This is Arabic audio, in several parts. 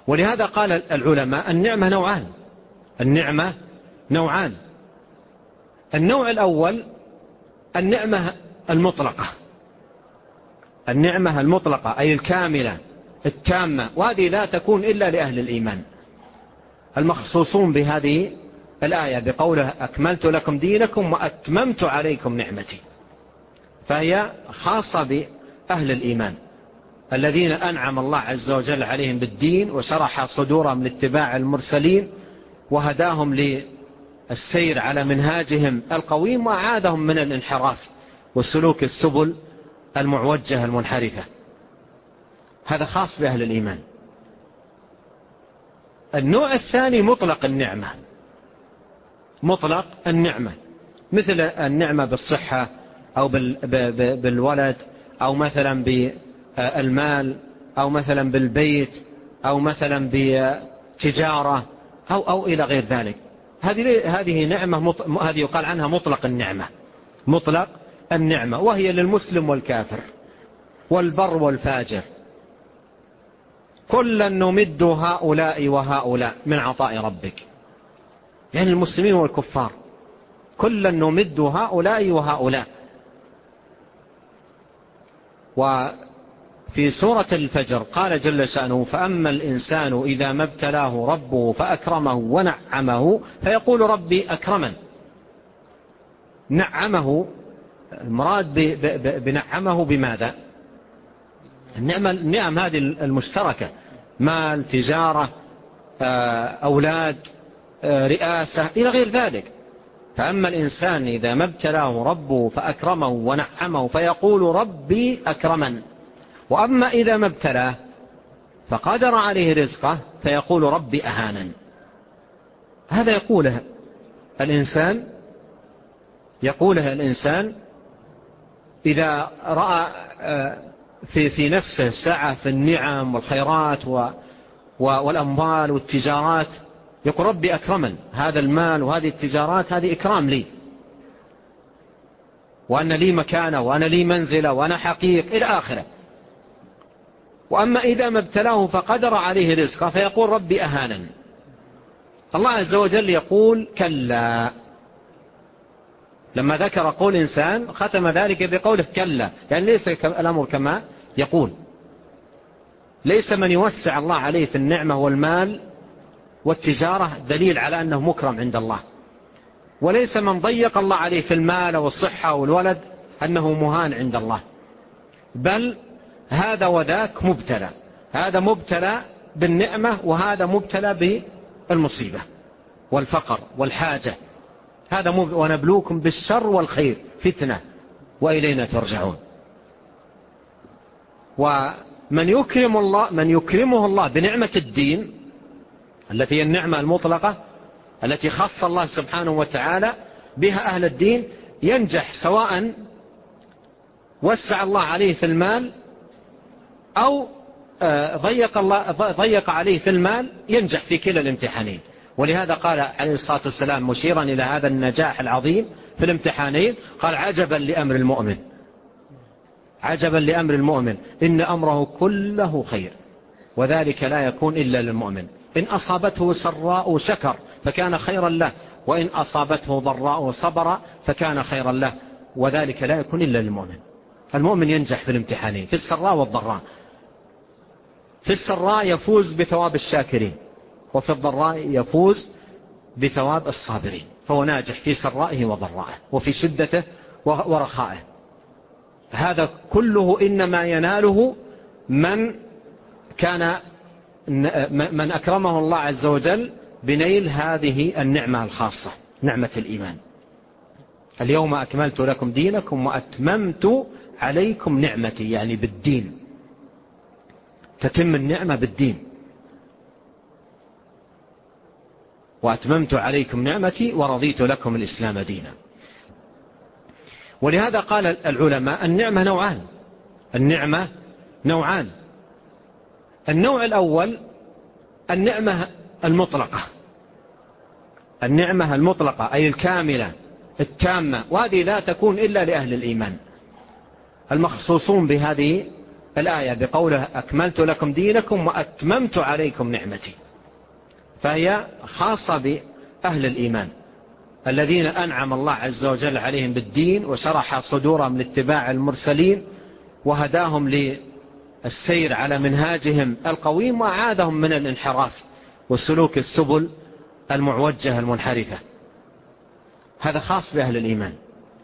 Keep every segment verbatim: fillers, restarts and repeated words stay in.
ولهذا قال العلماء النعمة نوعان. النعمة نوعان. النوع الأول النعمة المطلقة، النعمة المطلقة أي الكاملة التامة، وهذه لا تكون إلا لأهل الإيمان المخصوصون بهذه الآية بقوله أكملت لكم دينكم وأتممت عليكم نعمتي، فهي خاصة بأهل الإيمان الذين أنعم الله عز وجل عليهم بالدين وشرح صدورهم لاتباع المرسلين وهداهم للسير على منهاجهم القويم وأعادهم من الانحراف وسلوك السبل المعوجة المنحرفة. هذا خاص بأهل الإيمان. النوع الثاني مطلق النعمة، مطلق النعمة مثل النعمة بالصحة أو بالولد أو مثلا بالمال أو مثلا بالبيت أو مثلا بتجارة أو أو إلى غير ذلك. هذه هذه نعمة، هذه يقال عنها مطلق النعمة، مطلق النعمة، وهي للمسلم والكافر والبر والفاجر، كلا نمد هؤلاء وهؤلاء من عطاء ربك، يعني المسلمين والكفار كلا نمد هؤلاء وهؤلاء. وفي سورة الفجر قال جل شأنه فأما الإنسان إذا ما ابتلاه ربه فأكرمه ونعمه فيقول ربي أكرمن. نعمه، المراد بنعمه بماذا؟ النعم, النعم هذه المشتركة، مال، تجارة، أولاد، رئاسة إلى غير ذلك. فأما الإنسان إذا ما ابتلاه ربه فأكرمه ونعمه فيقول ربي أكرمن، وأما إذا ما ابتلاه فقدر عليه رزقه فيقول ربي أهانن. هذا يقوله الإنسان يقوله الإنسان إذا رأى في في نفسه سعة في النعم والخيرات والأموال والتجارات، يقول ربي أكرمن، هذا المال وهذه التجارات هذه إكرام لي، وأن لي مكانة وأنا لي منزلة وأنا حقيق إلى آخره. وأما إذا ما ابتلاه فقدر عليه رزقه فيقول ربي أهانن. الله عز وجل يقول كلا، لما ذكر قول إنسان ختم ذلك بقوله كلا، يعني ليس الأمر كما يقول، ليس من يوسع الله عليه في النعمة والمال والتجارة دليل على أنه مكرم عند الله، وليس من ضيق الله عليه في المال والصحة والولد أنه مهان عند الله، بل هذا وذاك مبتلى، هذا مبتلى بالنعمة وهذا مبتلى بالمصيبة والفقر والحاجة. هذا ونبلوكم بالشر والخير فتنة وإلينا ترجعون. ومن يكرم الله من يكرمه الله بنعمة الدين التي هي النعمة المطلقة التي خص الله سبحانه وتعالى بها أهل الدين ينجح، سواء وسع الله عليه في المال أو ضيق, الله ضيق عليه في المال، ينجح في كلا الامتحانين. ولهذا قال عليه الصلاة والسلام مشيرا إلى هذا النجاح العظيم في الامتحانين، قال عجبا لأمر المؤمن، عجبا لأمر المؤمن إن أمره كله خير وذلك لا يكون إلا للمؤمن، إن أصابته سراء شكر فكان خيرا له، وإن أصابته ضراء صبر فكان خيرا له، وذلك لا يكون إلا للمؤمن. المؤمن ينجح في الامتحانين في السراء والضراء. في السراء يفوز بثواب الشاكرين، وفي الضراء يفوز بثواب الصابرين، فهو ناجح في سرائه وضرائه وفي شدته ورخائه. هذا كله إنما يناله من كان من أكرمه الله عز وجل بنيل هذه النعمة الخاصة، نعمة الإيمان. اليوم أكملت لكم دينكم وأتممت عليكم نعمتي، يعني بالدين، تتم النعمة بالدين. وأتممت عليكم نعمتي ورضيت لكم الإسلام دينا. ولهذا قال العلماء النعمة نوعان، النعمة نوعان. النوع الأول النعمة المطلقة، النعمة المطلقة أي الكاملة التامة، وهذه لا تكون إلا لأهل الإيمان المخصوصون بهذه الآية بقوله أكملت لكم دينكم وأتممت عليكم نعمتي، فهي خاصة بأهل الإيمان الذين أنعم الله عز وجل عليهم بالدين وشرح صدورهم لاتباع المرسلين وهداهم للسير على منهاجهم القويم وأعاذهم من الانحراف وسلوك السبل المعوجة المنحرفة. هذا خاص بأهل الإيمان.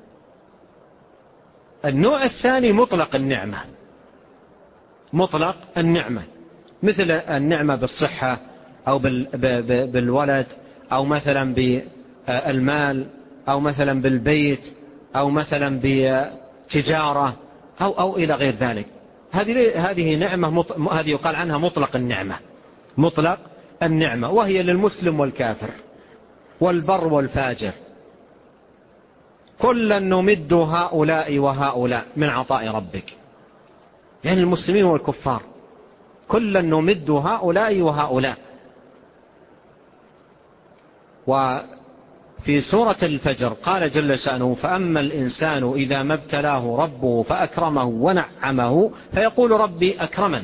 النوع الثاني مطلق النعمة، مطلق النعمة مثل النعمة بالصحة أو بالولد أو مثلا بالمال أو مثلا بالبيت أو مثلا بتجارة أو أو إلى غير ذلك. هذه هذه نعمة، هذه يقال عنها مطلق النعمة، مطلق النعمة، وهي للمسلم والكافر والبر والفاجر، كلا نمد هؤلاء وهؤلاء من عطاء ربك، يعني المسلمين والكفار كلا نمد هؤلاء وهؤلاء. وفي سورة الفجر قال جل شأنه فأما الإنسان إذا ما ابتلاه ربه فأكرمه ونعمه فيقول ربي أكرمن.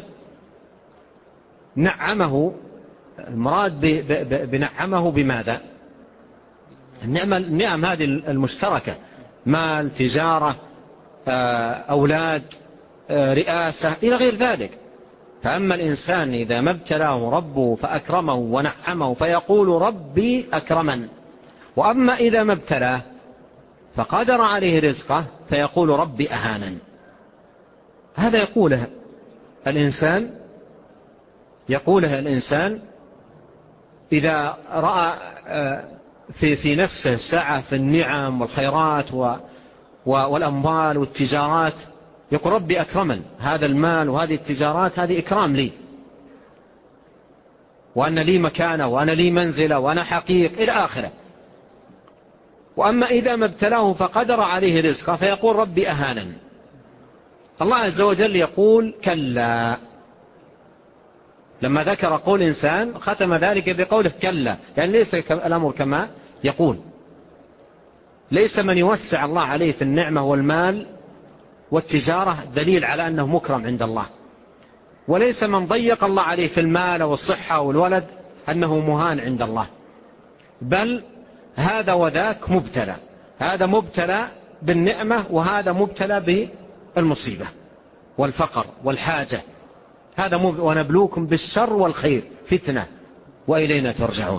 نعمه، المراد بنعمه بماذا؟ النعمة، النعم هذه المشتركة، مال، تجارة، أولاد، رئاسة إلى غير ذلك. فأما الإنسان إذا ما ابتلاه ربه فأكرمه ونعمه فيقول ربي أكرمن، وأما إذا ما ابتلاه فقدر عليه رزقه فيقول ربي أهانن. هذا يقوله الإنسان يقوله الإنسان إذا رأى في في نفسه سعة في النعم والخيرات والأموال والتجارات، يقول ربي أكرمن، هذا المال وهذه التجارات هذه إكرام لي، وأن لي مكانة وأنا لي منزلة وأنا حقيق إلى آخره. وأما إذا ما ابتلاه فقدر عليه رزقه فيقول ربي أهانن. الله عز وجل يقول كلا، لما ذكر قول إنسان ختم ذلك بقوله كلا، يعني ليس الأمر كما يقول. ليس من يوسع الله عليه في النعمة والمال والتجارة دليل على أنه مكرم عند الله، وليس من ضيق الله عليه في المال والصحة والولد أنه مهان عند الله، بل هذا وذاك مبتلى، هذا مبتلى بالنعمة وهذا مبتلى بالمصيبة والفقر والحاجة. هذا مب... ونبلوكم بالشر والخير فتنة وإلينا ترجعون.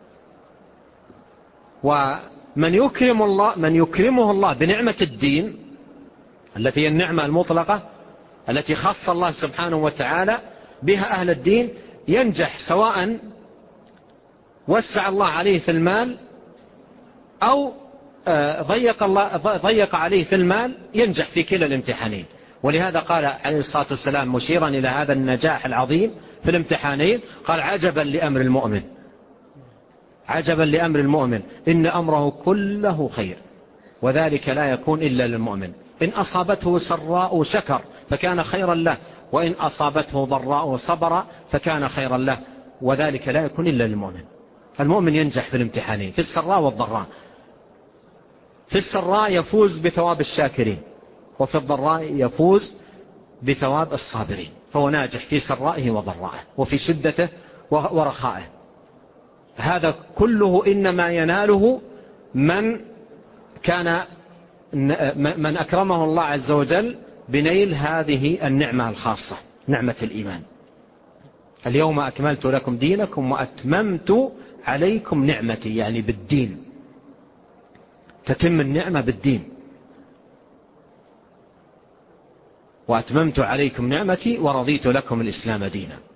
ومن يكرم الله من يكرمه الله بنعمة الدين التي هي النعمة المطلقة التي خص الله سبحانه وتعالى بها أهل الدين، ينجح سواء وسع الله عليه في المال أو ضيق, الله ضيق عليه في المال، ينجح في كلا الامتحانين. ولهذا قال عليه الصلاة والسلام مشيرا إلى هذا النجاح العظيم في الامتحانين، قال عجبا لأمر المؤمن، عجبا لأمر المؤمن إن أمره كله خير وذلك لا يكون إلا للمؤمن، إن أصابته سراء شكر فكان خيرا له، وإن أصابته ضراء صبر فكان خيرا له، وذلك لا يكون إلا للمؤمن. المؤمن ينجح في الامتحانين في السراء والضراء. في السراء يفوز بثواب الشاكرين، وفي الضراء يفوز بثواب الصابرين، فهو ناجح في سرائه وضرائه وفي شدته ورخائه. هذا كله إنما يناله من كان من أكرمه الله عز وجل بنيل هذه النعمة الخاصة، نعمة الإيمان. اليوم أكملت لكم دينكم وأتممت عليكم نعمتي، يعني بالدين، تتم النعمة بالدين. وأتممت عليكم نعمتي ورضيت لكم الإسلام دينا.